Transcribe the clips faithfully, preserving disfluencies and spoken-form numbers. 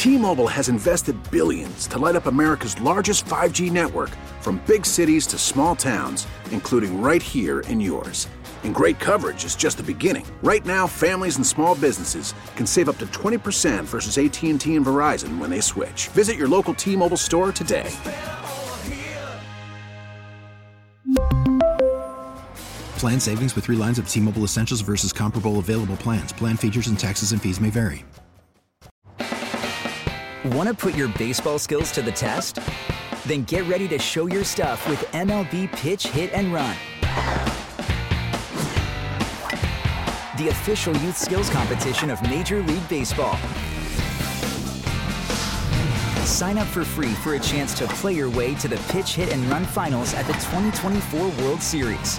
T-Mobile has invested billions to light up America's largest five G network, from big cities to small towns, including right here in yours. And great coverage is just the beginning. Right now, families and small businesses can save up to twenty percent versus A T and T and Verizon when they switch. Visit your local T-Mobile store today. Plan savings with three lines of T-Mobile Essentials versus comparable available plans. Plan features and taxes and fees may vary. Want to put your baseball skills to the test? Then get ready to show your stuff with M L B Pitch, Hit, and Run, the official youth skills competition of Major League Baseball. Sign up for free for a chance to play your way to the Pitch, Hit, and Run finals at the twenty twenty-four World Series.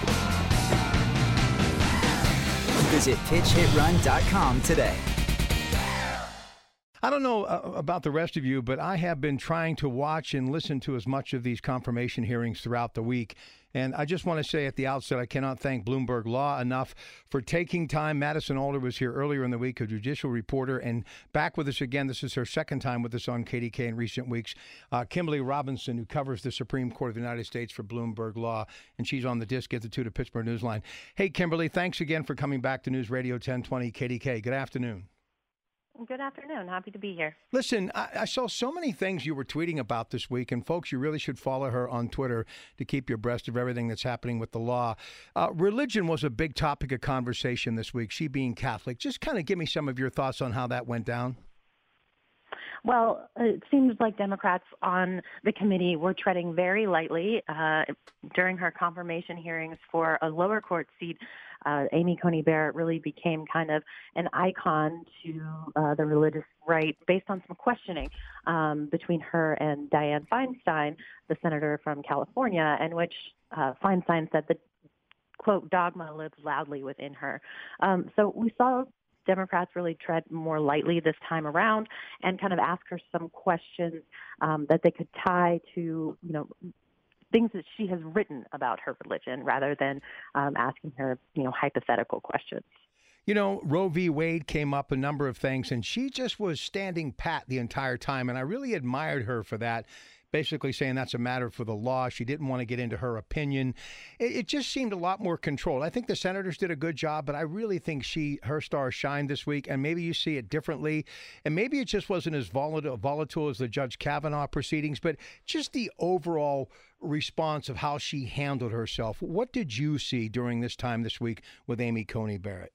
Visit pitch hit run dot com today. I don't know uh, about the rest of you, but I have been trying to watch and listen to as much of these confirmation hearings throughout the week. And I just want to say at the outset, I cannot thank Bloomberg Law enough for taking time. Madison Alder was here earlier in the week, a judicial reporter, and back with us again. This is her second time with us on K D K in recent weeks. Uh, Kimberly Robinson, who covers the Supreme Court of the United States for Bloomberg Law, and she's on the Disc Institute of Pittsburgh Newsline. Hey, Kimberly, thanks again for coming back to News Radio ten twenty K D K. Good afternoon. Good afternoon. Happy to be here. Listen, I, I saw so many things you were tweeting about this week, and folks, you really should follow her on Twitter to keep you abreast of everything that's happening with the law. Uh, religion was a big topic of conversation this week, she being Catholic. Just kind of give me some of your thoughts on how that went down. Well, it seems like Democrats on the committee were treading very lightly uh, during her confirmation hearings for a lower court seat. Uh, Amy Coney Barrett really became kind of an icon to uh, the religious right based on some questioning um, between her and Dianne Feinstein, the senator from California, in which uh, Feinstein said that, quote, dogma lives loudly within her. Um, so we saw Democrats really tread more lightly this time around and kind of ask her some questions um, that they could tie to, you know, things that she has written about her religion rather than um, asking her, you know, hypothetical questions. You know, Roe v. Wade came up a number of things, and she just was standing pat the entire time, and I really admired her for that, basically saying that's a matter for the law. She didn't want to get into her opinion. It, it just seemed a lot more controlled. I think the senators did a good job, but I really think she, her star shined this week, and maybe you see it differently, and maybe it just wasn't as volatile, volatile as the Judge Kavanaugh proceedings, but just the overall response of how she handled herself. What did you see during this time this week with Amy Coney Barrett?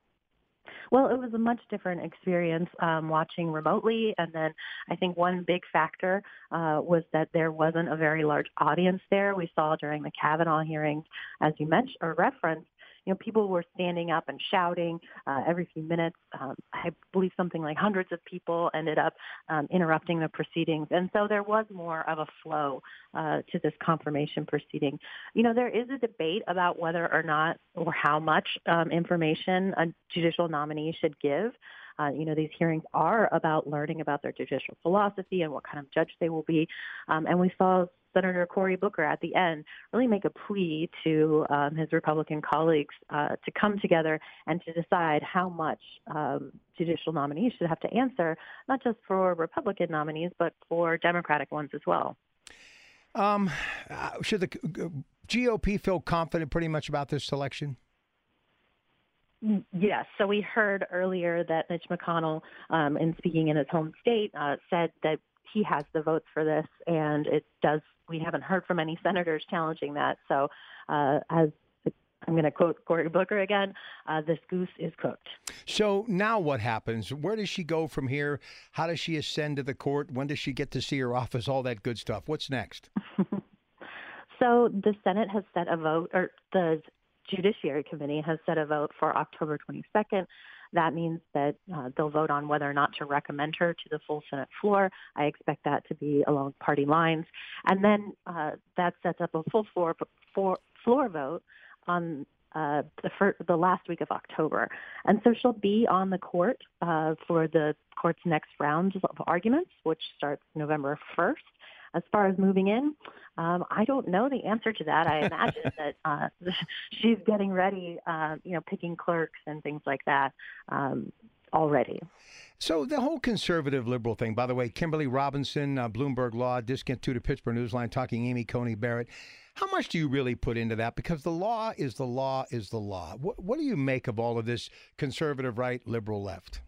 Well, it was a much different experience um, watching remotely. And then I think one big factor uh, was that there wasn't a very large audience there. We saw during the Kavanaugh hearings, as you mentioned or referenced, you know, people were standing up and shouting uh, every few minutes. Um, I believe something like hundreds of people ended up um, interrupting the proceedings. And so there was more of a flow uh, to this confirmation proceeding. You know, there is a debate about whether or not or how much um, information a judicial nominee should give. Uh, you know, these hearings are about learning about their judicial philosophy and what kind of judge they will be. Um, and we saw Senator Cory Booker at the end really make a plea to um, his Republican colleagues uh, to come together and to decide how much um, judicial nominees should have to answer, not just for Republican nominees, but for Democratic ones as well. Um, should the G O P feel confident pretty much about this selection? Yes. So we heard earlier that Mitch McConnell, um, in speaking in his home state, uh, said that he has the votes for this, and it does. We haven't heard from any senators challenging that. So, uh, as I'm going to quote Cory Booker again, uh, this goose is cooked. So now what happens? Where does she go from here? How does she ascend to the court? When does she get to see her office? All that good stuff. What's next? So the Senate has set a vote, or the Judiciary Committee has set a vote for October twenty-second. That means that uh, they'll vote on whether or not to recommend her to the full Senate floor. I expect that to be along party lines. And then uh, that sets up a full floor, floor, floor vote on uh, the, first, the last week of October. And so she'll be on the court uh, for the court's next round of arguments, which starts November first. As far as moving in, um, I don't know the answer to that. I imagine that uh, she's getting ready, uh, you know, picking clerks and things like that. Um, already. So the whole conservative liberal thing, by the way, Kimberly Robinson, uh, Bloomberg Law, Discount two to Pittsburgh Newsline, talking Amy Coney Barrett. How much do you really put into that? Because the law is the law is the law. What, what do you make of all of this conservative right, liberal left?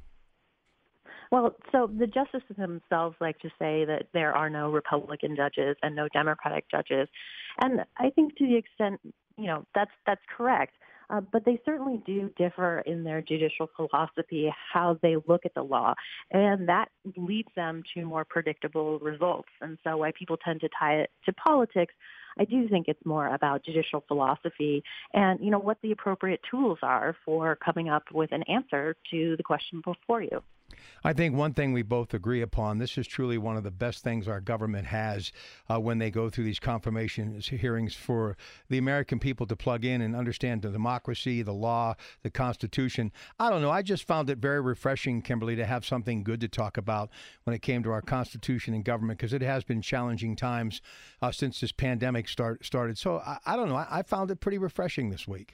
Well, so the justices themselves like to say that there are no Republican judges and no Democratic judges. And I think to the extent, you know, that's that's correct. Uh, but they certainly do differ in their judicial philosophy, how they look at the law. And that leads them to more predictable results. And so why people tend to tie it to politics, I do think it's more about judicial philosophy and, you know, what the appropriate tools are for coming up with an answer to the question before you. I think one thing we both agree upon, this is truly one of the best things our government has uh, when they go through these confirmation hearings for the American people to plug in and understand the democracy, the law, the Constitution. I don't know. I just found it very refreshing, Kimberly, to have something good to talk about when it came to our Constitution and government, because it has been challenging times uh, since this pandemic start, started. So I, I don't know. I, I found it pretty refreshing this week.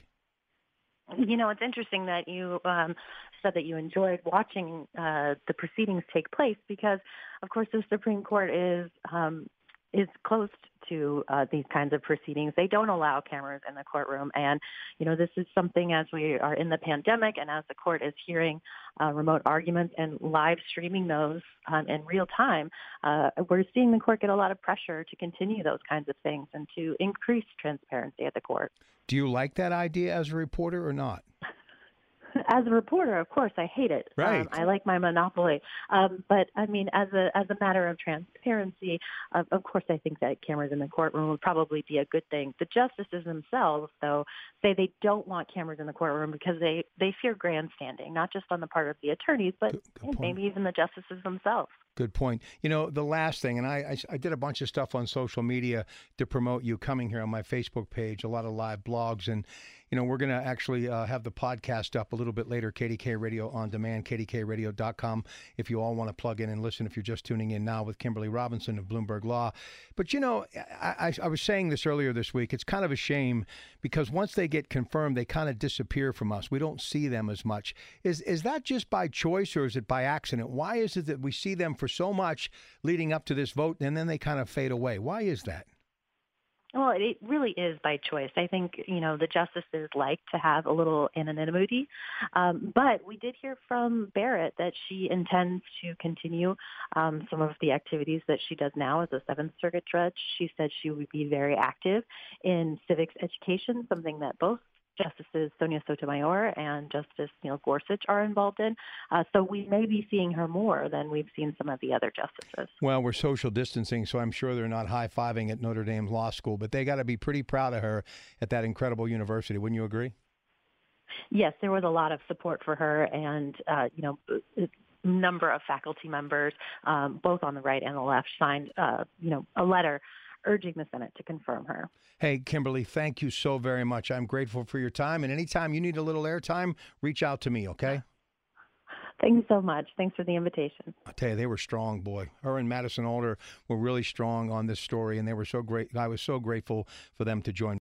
You know, it's interesting that you um, said that you enjoyed watching uh, the proceedings take place because, of course, the Supreme Court is um, is closed to uh, these kinds of proceedings. They don't allow cameras in the courtroom. And, you know, this is something as we are in the pandemic and as the court is hearing uh, remote arguments and live streaming those um, in real time, uh, we're seeing the court get a lot of pressure to continue those kinds of things and to increase transparency at the court. Do you like that idea as a reporter or not? As a reporter, of course, I hate it. Right. Um, I like my monopoly. Um, but, I mean, as a as a matter of transparency, uh, of course, I think that cameras in the courtroom would probably be a good thing. The justices themselves, though, say they don't want cameras in the courtroom because they, they fear grandstanding, not just on the part of the attorneys, but good, good maybe even the justices themselves. Good point. You know, the last thing, and I, I, I did a bunch of stuff on social media to promote you coming here on my Facebook page, a lot of live blogs, and, you know, we're going to actually uh, have the podcast up a little bit later, K D K Radio On Demand, K D K radio dot com, if you all want to plug in and listen if you're just tuning in now with Kimberly Robinson of Bloomberg Law. But, you know, I, I, I was saying this earlier this week, it's kind of a shame because once they get confirmed, they kind of disappear from us. We don't see them as much. Is, is that just by choice or is it by accident? Why is it that we see them for so much leading up to this vote and then they kind of fade away? Why is that? Well, it really is by choice. I think, you know, the justices like to have a little anonymity. Um, but we did hear from Barrett that she intends to continue um, some of the activities that she does now as a Seventh Circuit judge. She said she would be very active in civics education, something that both Justices Sonia Sotomayor and Justice Neil Gorsuch are involved in. Uh, so we may be seeing her more than we've seen some of the other justices. Well, we're social distancing, so I'm sure they're not high-fiving at Notre Dame Law School, but they got to be pretty proud of her at that incredible university. Wouldn't you agree? Yes, there was a lot of support for her and, uh, you know, a number of faculty members, um, both on the right and the left, signed, uh, you know, a letter urging the Senate to confirm her. Hey, Kimberly, thank you so very much. I'm grateful for your time. And anytime you need a little airtime, reach out to me, okay? Thank you so much. Thanks for the invitation. I'll tell you, they were strong, boy. Her and Madison Alder were really strong on this story, and they were so great. I was so grateful for them to join